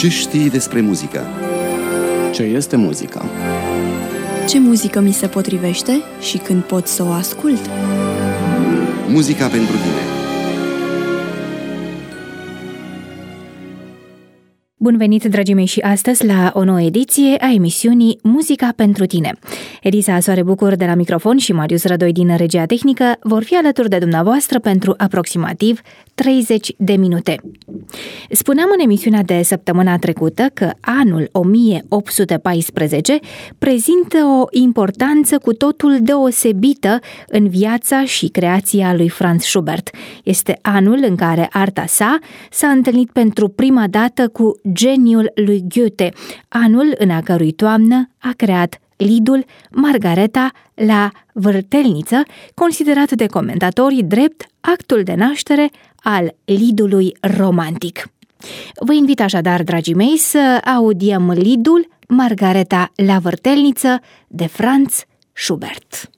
Ce știi despre muzică? Ce este muzica? Ce muzică mi se potrivește și când pot să o ascult? Muzica pentru tine. Bun venit, dragii mei, și astăzi la o nouă ediție a emisiunii Muzica pentru tine. Elisa Soare Bucur de la microfon și Marius Rădoi din regia tehnică vor fi alături de dumneavoastră pentru aproximativ 30 de minute. Spuneam în emisiunea de săptămâna trecută că anul 1814 prezintă o importanță cu totul deosebită în viața și creația lui Franz Schubert. Este anul în care arta sa s-a întâlnit pentru prima dată cu geniul lui Goethe, anul în a cărui toamnă a creat Liedul Margareta la Vârtelniță, considerat de comentatorii drept actul de naștere al Liedului romantic. Vă invit așadar, dragii mei, să audiem Liedul Margareta la Vârtelniță de Franz Schubert.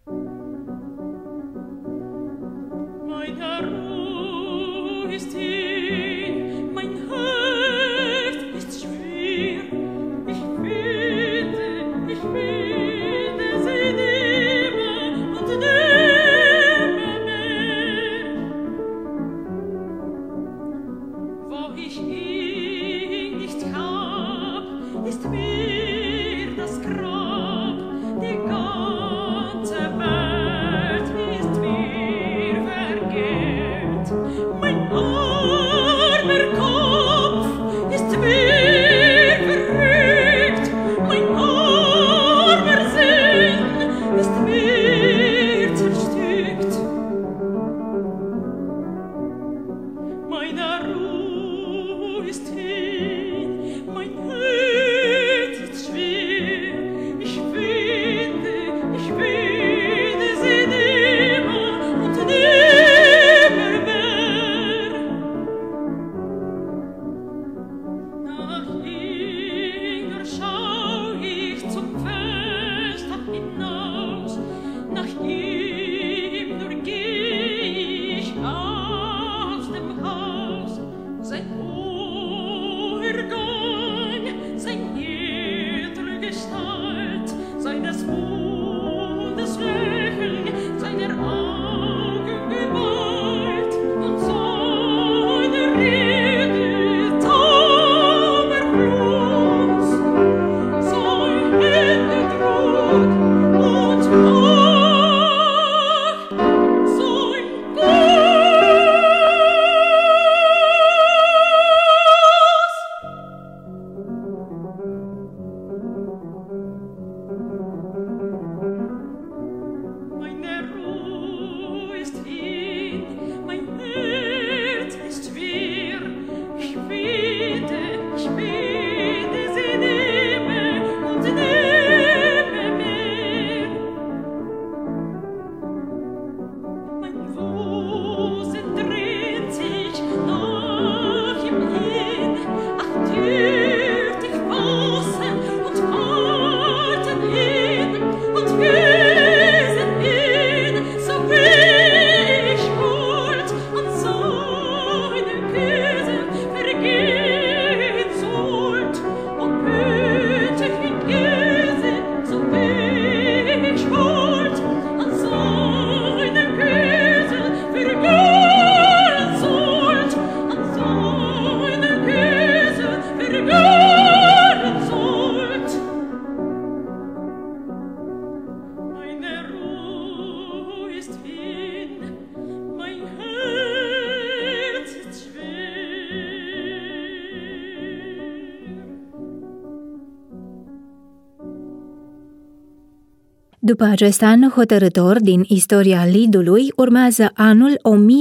După acest an hotărâtor din istoria Liedului, urmează anul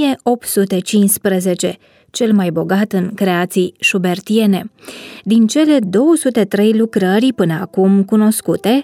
1815, cel mai bogat în creații schubertiene. Din cele 203 lucrări până acum cunoscute,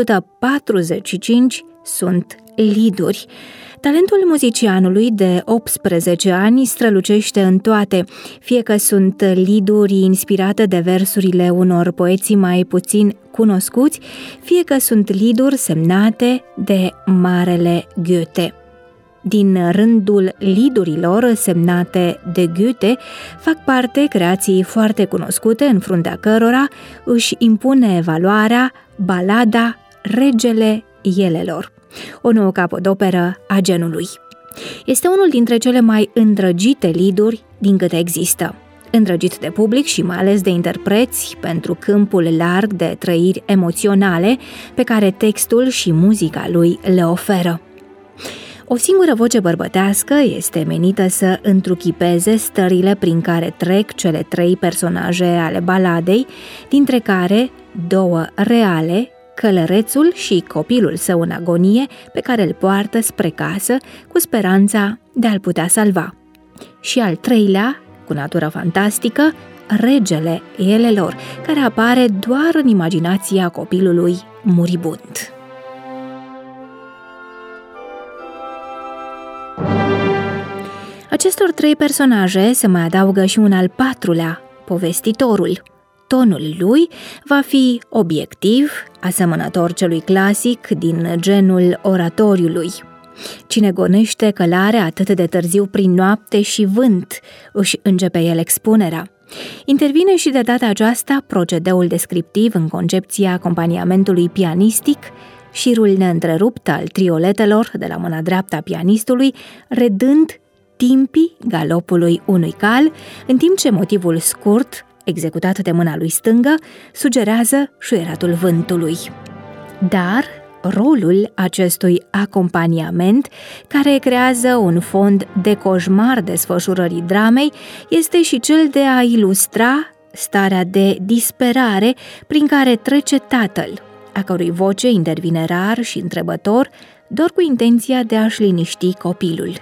145 sunt lieduri. Talentul muzicianului de 18 ani strălucește în toate, fie că sunt lieduri inspirate de versurile unor poeți mai puțin cunoscuți, fie că sunt lieduri semnate de marele Goethe. Din rândul lidurilor semnate de Goethe fac parte creații foarte cunoscute în fruntea cărora își impune valoarea Balada Regele Elelor, o nouă capodoperă a genului. Este unul dintre cele mai îndrăgite liduri din câte există. Îndrăgit de public și mai ales de interpreți pentru câmpul larg de trăiri emoționale pe care textul și muzica lui le oferă. O singură voce bărbătească este menită să întruchipeze stările prin care trec cele 3 personaje ale baladei, dintre care 2 reale, călărețul și copilul său în agonie pe care îl poartă spre casă cu speranța de a-l putea salva. Și al 3-lea, cu natură fantastică, Regele Elelor, care apare doar în imaginația copilului muribund. Acestor 3 personaje se mai adaugă și un al 4-lea, povestitorul. Tonul lui va fi obiectiv, asemănător celui clasic din genul oratoriului. Cine gonește călare atât de târziu prin noapte și vânt, își începe el expunerea. Intervine și de data aceasta procedeul descriptiv în concepția acompaniamentului pianistic, șirul neîntrerupt al trioletelor de la mâna dreaptă a pianistului, redând timpii galopului unui cal, în timp ce motivul scurt, executat de mâna lui stângă, sugerează șuieratul vântului. Dar rolul acestui acompaniament, care creează un fond de coșmar desfășurării dramei, este și cel de a ilustra starea de disperare prin care trece tatăl, a cărui voce intervine rar și întrebător, doar cu intenția de a-și liniști copilul.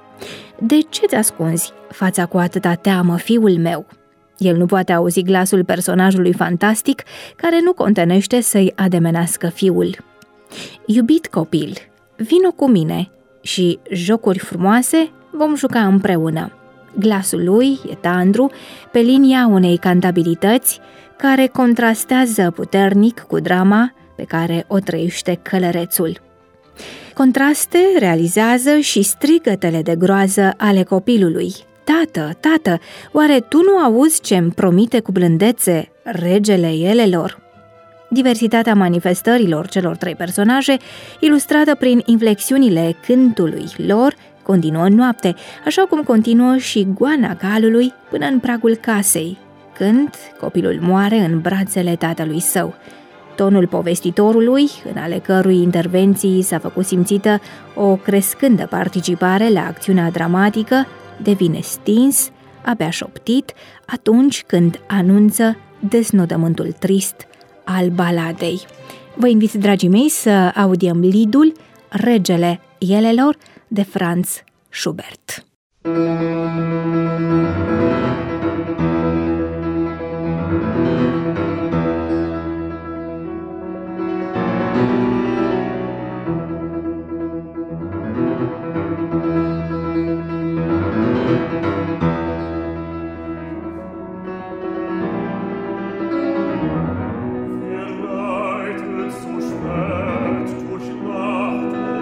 De ce-ți ascunzi fața cu atâta teamă, fiul meu? El nu poate auzi glasul personajului fantastic care nu contenește să-i ademenească fiul. Iubit copil, vino cu mine și jocuri frumoase vom juca împreună. Glasul lui e tandru, pe linia unei cantabilități care contrastează puternic cu drama pe care o trăiește călărețul. Contraste realizează și strigătele de groază ale copilului. Tată, tată, oare tu nu auzi ce-mi promite cu blândețe Regele Elelor? Diversitatea manifestărilor celor 3 personaje, ilustrată prin inflexiunile cântului lor, continuă în noapte, așa cum continuă și goana calului până în pragul casei, când copilul moare în brațele tatălui său. Tonul povestitorului, în ale cărui intervenții s-a făcut simțită o crescândă participare la acțiunea dramatică, devine stins, abia șoptit, atunci când anunță desnodământul trist al baladei. Vă invit, dragii mei, să audiem lidul Regele Elelor de Franz Schubert.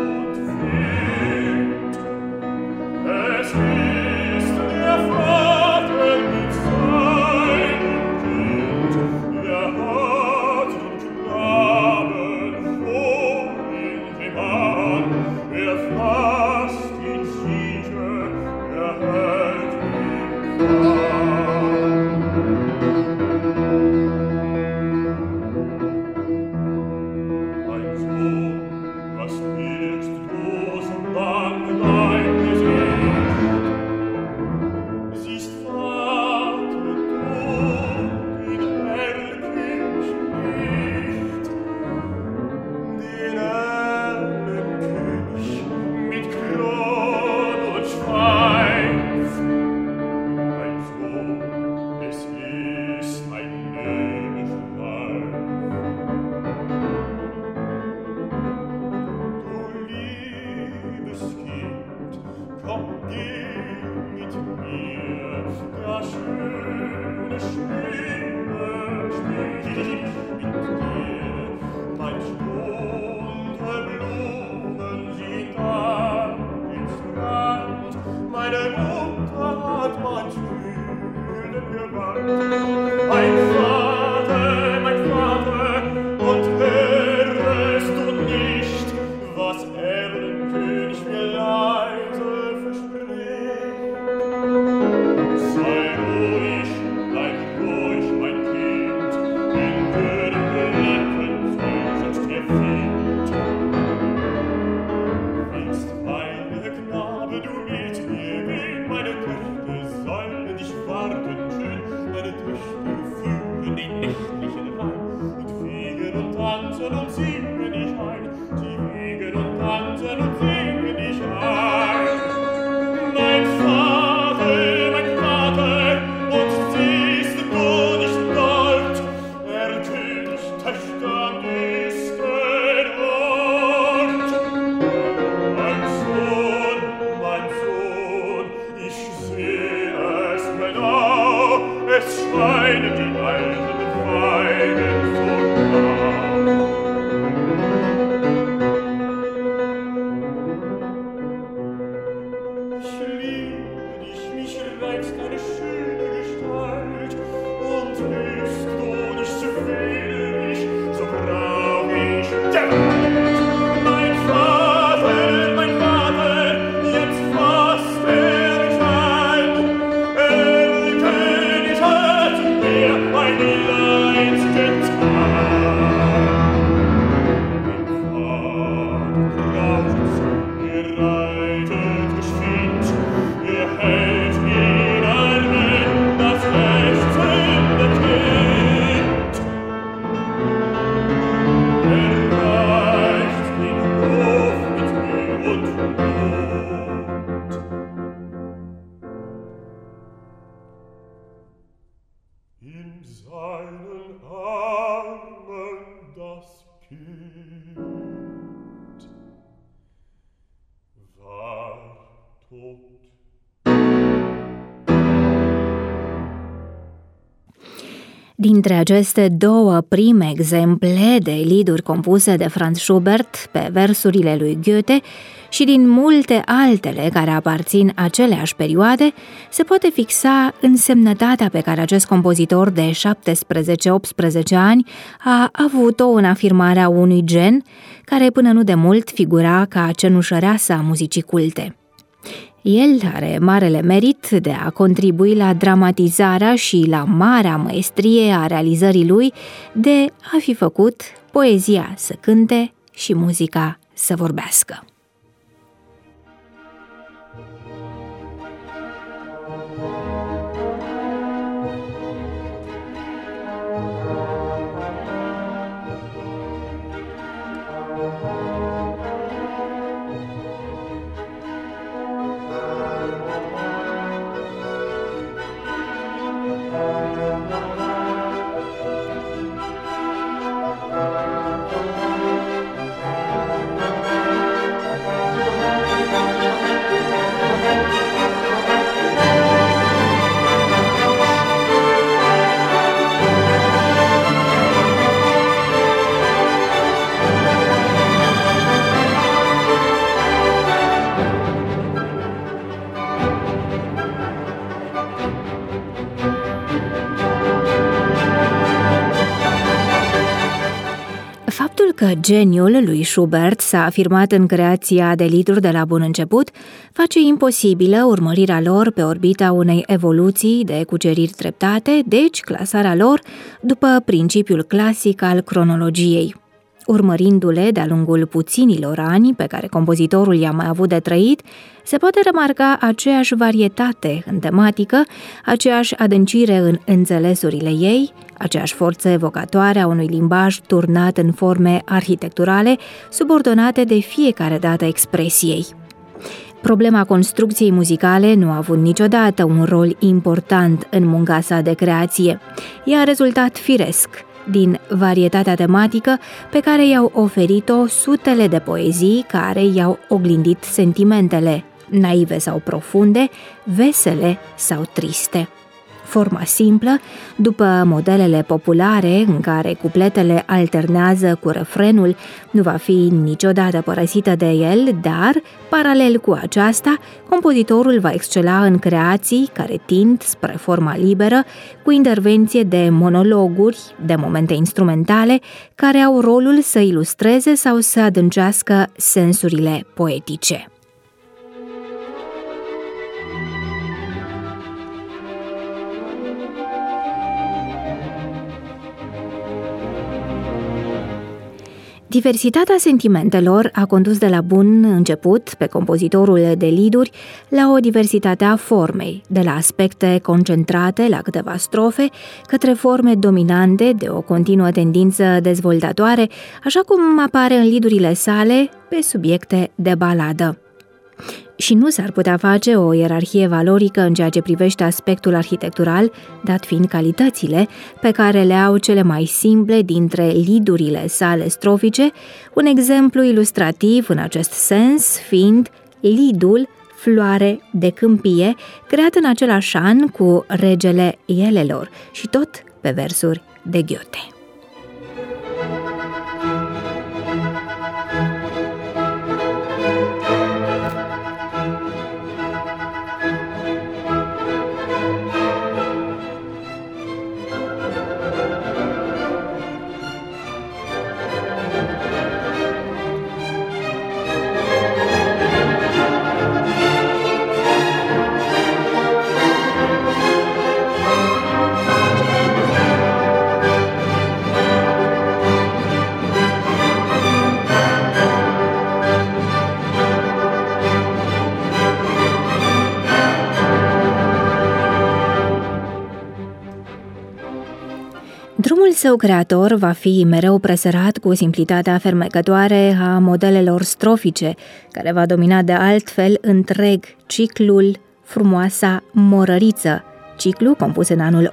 Es ist der Frau Dintre aceste două prime exemple de lieduri compuse de Franz Schubert pe versurile lui Goethe și din multe altele care aparțin aceleași perioade, se poate fixa însemnătatea pe care acest compozitor de 17-18 ani a avut-o în afirmarea unui gen care până nu de mult figura ca cenușăreasa muzicii culte. El are marele merit de a contribui la dramatizarea și la marea măestrie a realizării lui de a fi făcut poezia să cânte și muzica să vorbească. Faptul că geniul lui Schubert s-a afirmat în creația de lieduri de la bun început face imposibilă urmărirea lor pe orbita unei evoluții de cuceriri treptate, deci clasarea lor după principiul clasic al cronologiei. Urmărindu-le de-a lungul puținilor ani pe care compozitorul i-a mai avut de trăit, se poate remarca aceeași varietate în tematică, aceeași adâncire în înțelesurile ei, aceeași forță evocatoare a unui limbaj turnat în forme arhitecturale, subordonate de fiecare dată expresiei. Problema construcției muzicale nu a avut niciodată un rol important în munca sa de creație. Ea a rezultat firesc din varietatea tematică pe care i-au oferit-o sutele de poezii care i-au oglindit sentimentele, naive sau profunde, vesele sau triste. forma simplă, după modelele populare în care cupletele alternează cu refrenul, nu va fi niciodată părăsită de el, dar, paralel cu aceasta, compozitorul va excela în creații care tind spre forma liberă, cu intervenție de monologuri, de momente instrumentale, care au rolul să ilustreze sau să adâncească sensurile poetice. Diversitatea sentimentelor a condus de la bun început pe compozitorul de lieduri la o diversitate a formei, de la aspecte concentrate la câteva strofe, către forme dominante de o continuă tendință dezvoltatoare, așa cum apare în lidurile sale pe subiecte de baladă. Și nu s-ar putea face o ierarhie valorică în ceea ce privește aspectul arhitectural, dat fiind calitățile pe care le au cele mai simple dintre lidurile sale strofice, un exemplu ilustrativ în acest sens fiind lidul Floare de câmpie, creat în același an cu Regele Ielelor și tot pe versuri de Goethe. Drumul său creator va fi mereu presărat cu simplitatea fermecătoare a modelelor strofice, care va domina de altfel întreg ciclul Frumoasa Morăriță, ciclu compus în anul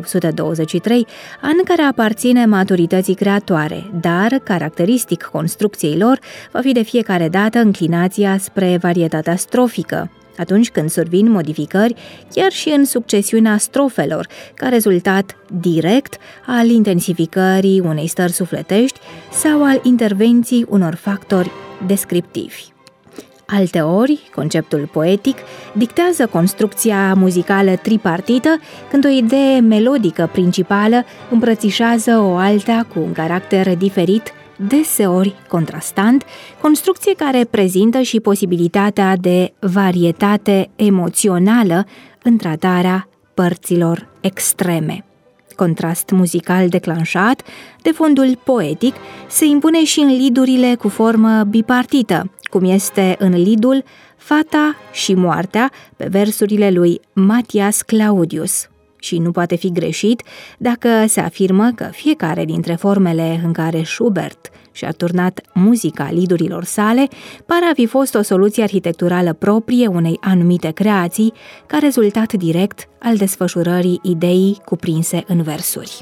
1823, an care aparține maturității creatoare, dar caracteristic construcției lor va fi de fiecare dată înclinația spre varietatea strofică, atunci când survin modificări chiar și în succesiunea strofelor, ca rezultat direct al intensificării unei stări sufletești sau al intervenției unor factori descriptivi. Alteori, conceptul poetic dictează construcția muzicală tripartită, când o idee melodică principală îmbrățișează o alta cu un caracter diferit, deseori contrastant, construcție care prezintă și posibilitatea de varietate emoțională în tratarea părților extreme. Contrast muzical declanșat de fondul poetic se impune și în lidurile cu formă bipartită, cum este în lidul Fata și moartea pe versurile lui Matthias Claudius. Și nu poate fi greșit dacă se afirmă că fiecare dintre formele în care Schubert și-a turnat muzica lidurilor sale pare a fi fost o soluție arhitecturală proprie unei anumite creații, ca rezultat direct al desfășurării ideii cuprinse în versuri.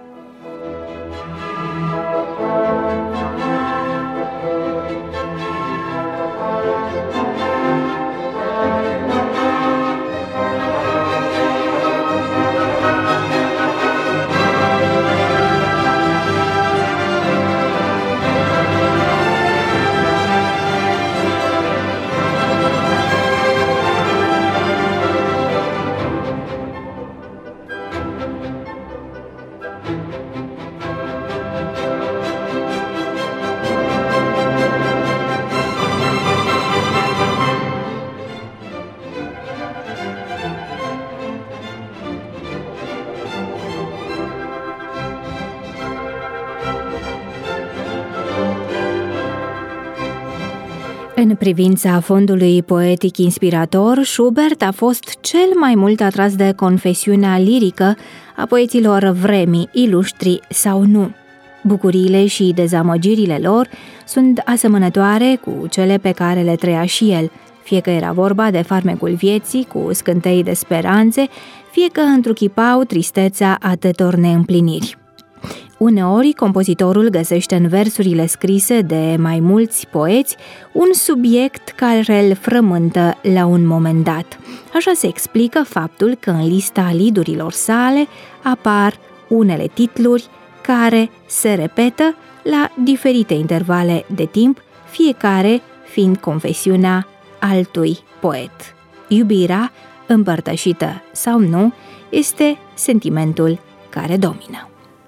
În privința fondului poetic inspirator, Schubert a fost cel mai mult atras de confesiunea lirică a poeților vremii, iluștri sau nu. Bucuriile și dezamăgirile lor sunt asemănătoare cu cele pe care le trăia și el, fie că era vorba de farmecul vieții cu scântei de speranțe, fie că întruchipau tristețea atâtor neîmpliniri. Uneori, compozitorul găsește în versurile scrise de mai mulți poeți un subiect care îl frământă la un moment dat. Așa se explică faptul că în lista lidurilor sale apar unele titluri care se repetă la diferite intervale de timp, fiecare fiind confesiunea altui poet. Iubirea, împărtășită sau nu, este sentimentul care domină.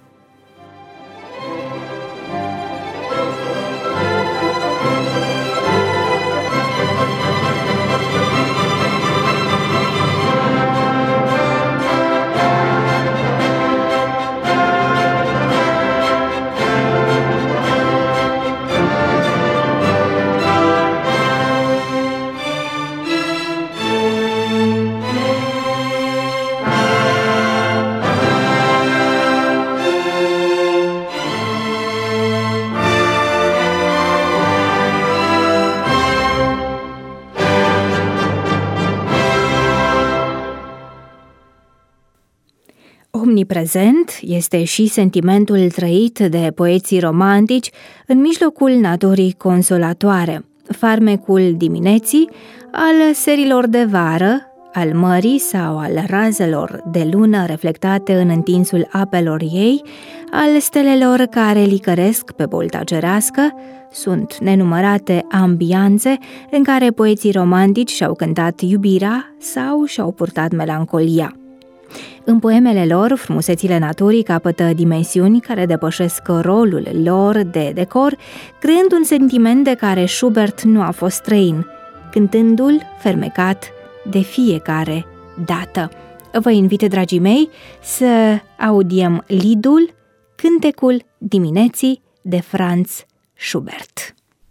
Omniprezent este și sentimentul trăit de poeții romantici în mijlocul naturii consolatoare, farmecul dimineții, al serilor de vară, al mării sau al razelor de lună reflectate în întinsul apelor ei, al stelelor care licăresc pe bolta cerească. Sunt nenumărate ambianțe în care poeții romantici și-au cântat iubirea sau și-au purtat melancolia. În poemele lor, frumusețile naturii capătă dimensiuni care depășesc rolul lor de decor, creând un sentiment de care Schubert nu a fost străin, cântându-l fermecat de fiecare dată. Vă invit, dragii mei, să audiem liedul Cântecul dimineții de Franz Schubert.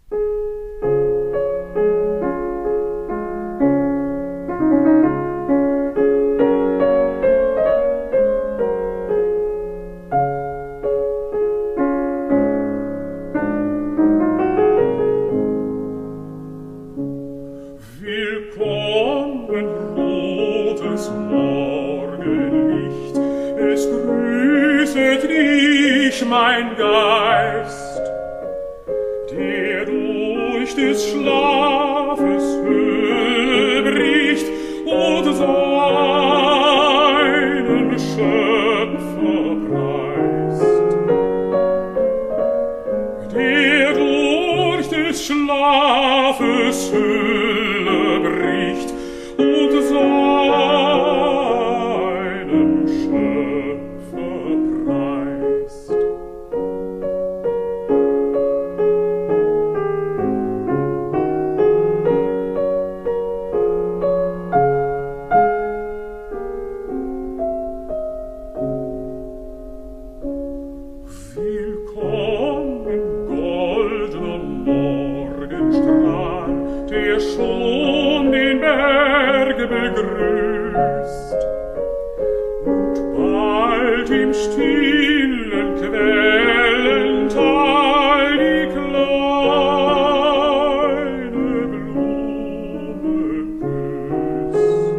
Mein Geist, der durch des Schlafes Höhle bricht und seinen Schöpfer preist, der durch des Schlafes Höhle bricht und seinen Schöpfer preist. Begrüßt und bald im stillen Quellental die kleine Blume küsst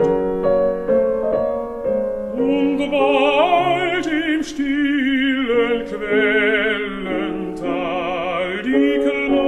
und bald im stillen Quellental die kleine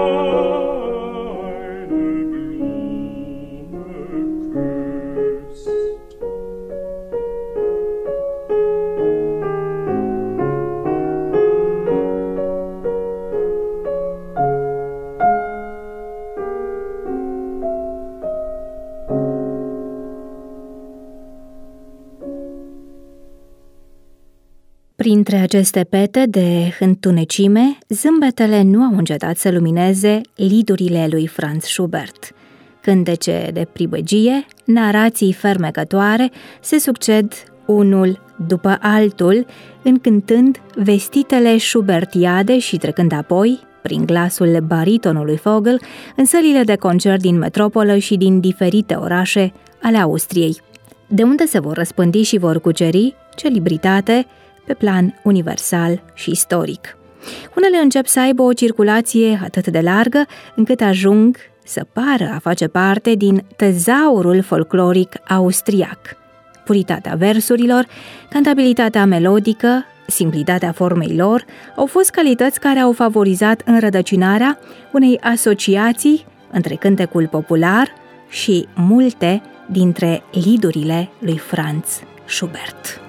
Printre aceste pete de întunecime, zâmbetele nu au încetat să lumineze lidurile lui Franz Schubert. Cântece de pribăgie, narații fermecătoare se succed unul după altul, încântând vestitele schubertiade și trecând apoi, prin glasul baritonului Vogel, în sălile de concert din metropolă și din diferite orașe ale Austriei, de unde se vor răspândi și vor cuceri celebritate pe plan universal și istoric. Unele încep să aibă o circulație atât de largă încât ajung să pară a face parte din tezaurul folcloric austriac. Puritatea versurilor, cantabilitatea melodică, simplitatea formei lor au fost calități care au favorizat înrădăcinarea unei asociații între cântecul popular și multe dintre lidurile lui Franz Schubert.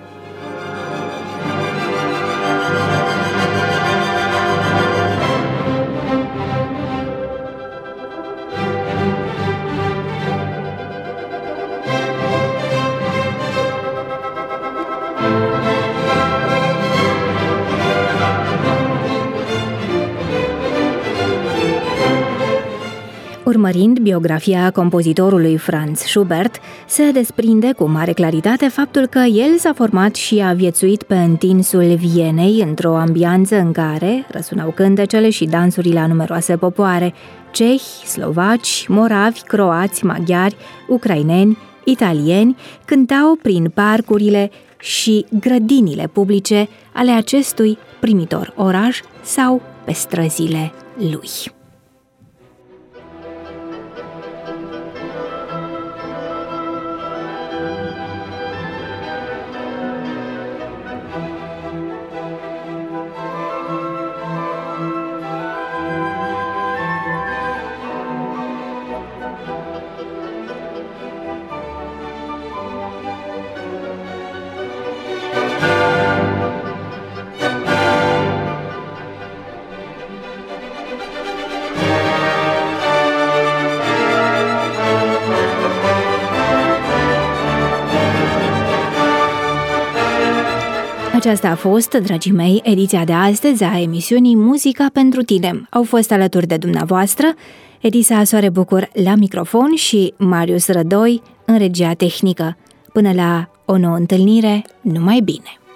Urmărind biografia compozitorului Franz Schubert, se desprinde cu mare claritate faptul că el s-a format și a viețuit pe întinsul Vienei într-o ambianță în care răsunau cântecele și dansurile a numeroase popoare: cehi, slovaci, moravi, croați, maghiari, ucraineni, italieni, cântau prin parcurile și grădinile publice ale acestui primitor oraș sau pe străzile lui. Aceasta a fost, dragii mei, ediția de astăzi a emisiunii Muzica pentru tine. Au fost alături de dumneavoastră Elisa Soare Bucur la microfon și Marius Rădoi în regia tehnică. Până la o nouă întâlnire, numai bine!